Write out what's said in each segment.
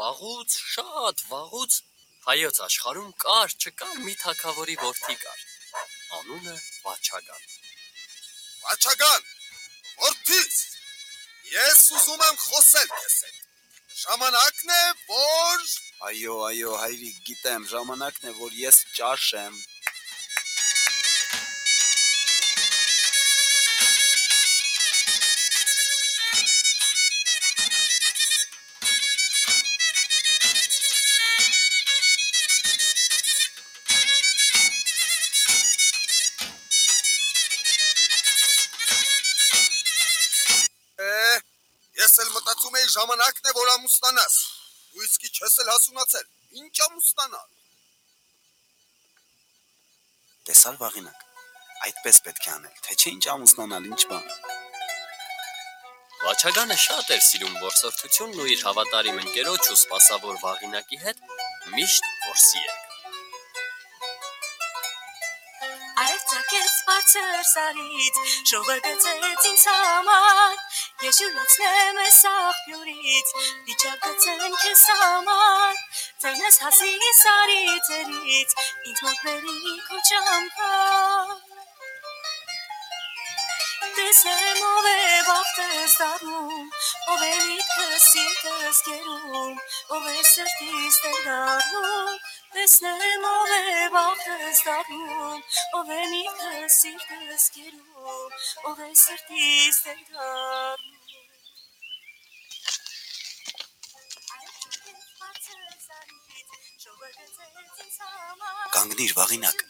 շատ վաղուց հայոց աշխարհում կար չկար մի թագավորի որդի կար։ Անունը Վաչագան։ Վաչագան, որդիս, ես ուզում եմ խոսել քեզ հետ։ Ժամանակն է, որ… Այո, հայրիկ, գիտեմ, ժամանակն է, որ ես ճաշեմ։ Ես էլ մտածում էի ժամանակն է, որ ամուսնանաս։ Դու իսկի չես էլ հասունացել։ Ինչ ամուսնանալ։ Տեսար Վաղինակ, այդպես պետք է անել, թե չէ ինչ ամուսնանալ, ինչ բան։ Վաչագանը շատ էր սիրում որսորդությունն ու իր հավատարիմ ընկերոջ ու սպասավոր Վաղինակի հետ միշտ որսի էր։ Արևծագեց բարձր սարից, շողը գծեց ինձ համար, ես ջուրացնեմ ես աղբյուրից, վիճակացեմ քեզ համար, ձայնս հասի սարի ձերից, ինձ մոտ բերի քո ճամփա։ Տեսնեմ ով է բախտս դառնում, ով է միտքս սիրտս կերում, ով է սրտիս տեր դառնում, տեսնեմ ով է բախտս դառնում, ով է միտքս սիրտս կերում, ով է սրտիս տեր դառնում։ Կանգնիր, Վաղինակ,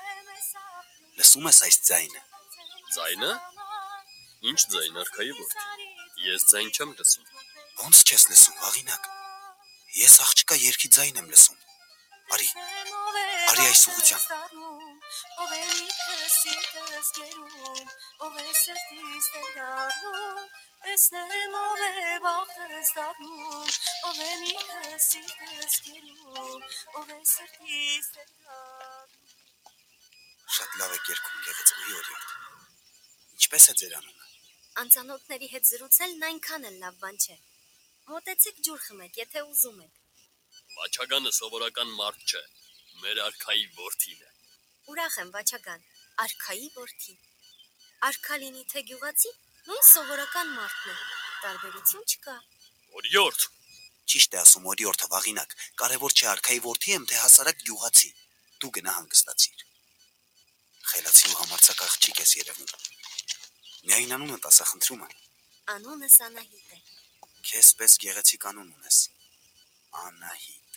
լսում ես այս ձայնը։ Ձայնը։ Ինչ ձայն, արքայի որդի։ Ես ձայն չեմ լսում։ Ոնց չես լսում, Վաղինակ։ Ես աղջկա երգի ձայն եմ լսում։ Արի այս ուղղությամբ։ Ով է միտքս սիրտս կերում, ով է սրտիս տեր դառնում, տեսնեմ ով է բախտս դառնում, ով է միտքս սիրտս կերում, ով է սրտիս տեր դառնում։ Շատ լավ եք երգում, գեղեցկուհի օրիորդ։ Ինչպես է ձեր անունը։ Անծանոթների հետ զրուցելն այնքան էլ լավ բան չէ։ Մոտեցեք ջուր խմեք, եթե ուզում եք։ Վաչագանը սովորական մարդ չէ, մեր արքայի որդին է։ Ուրախ եմ, Վաչագան, արքայի որդի։ Արքա լինի թե գյուղացի, նույն սովորական մարդն է, տարբերություն չկա։ Օրիորդ։ Ճիշտ է ասում օրիորդը, Վաղինակ, կարևոր չէ արքայի որդի եմ, թե հասարակ գյուղացի։ Դու գնա հանգստացիր։ Խելացի ու համարձակ աղջիկ ես երևում։ Միայն անունը տասա, խնդրում եմ։ Անունս Անահիտ է։ Քեզ պես գեղեցիկ անուն ունես։ Անահիտ։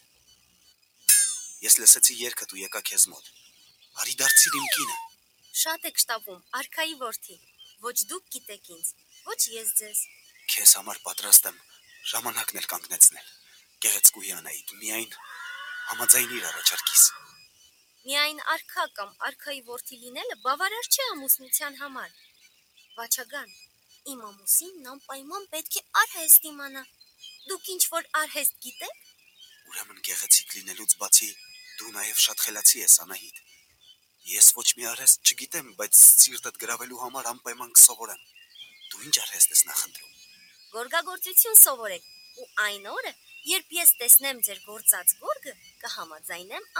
Ես լսեցի երգդ ու եկա քեզ մոտ։ Արի դարձիր իմ կինը։ Շատ եք շտապում, արքայի որդի։ Ոչ դուք գիտեք ինձ, ոչ ես ձեզ։ Քեզ համար պատրաստ եմ ժամանակն էլ կանգնեցնել։ Գեղեցկուհի Անահիտ, միայն համաձայնիր առաջարկիս։ Միայն արքա կամ արքայի որդի լինելը բավարար չէ ամուսնության համար։ Վաչագան, իմ ամուսինն անպայման պետք է արհեստ իմանա։ Դուք ինչ որ արհեստ գիտեք։ Ուրեմն գեղեցիկ լինելուց բացի դու նաև շատ խելացի ես, Անահիտ։ Ես ոչ մի արհեստ չգիտեմ, բայց սիրտդ գրավելու համար անպայման կսովորեմ։ Դու ինչ արհեստ ես նախընտրում։ Գորգագործություն սովորեք ու այն օրը, երբ ես տեսնեմ ձեր գործած գորգը, կհամաձայնեմ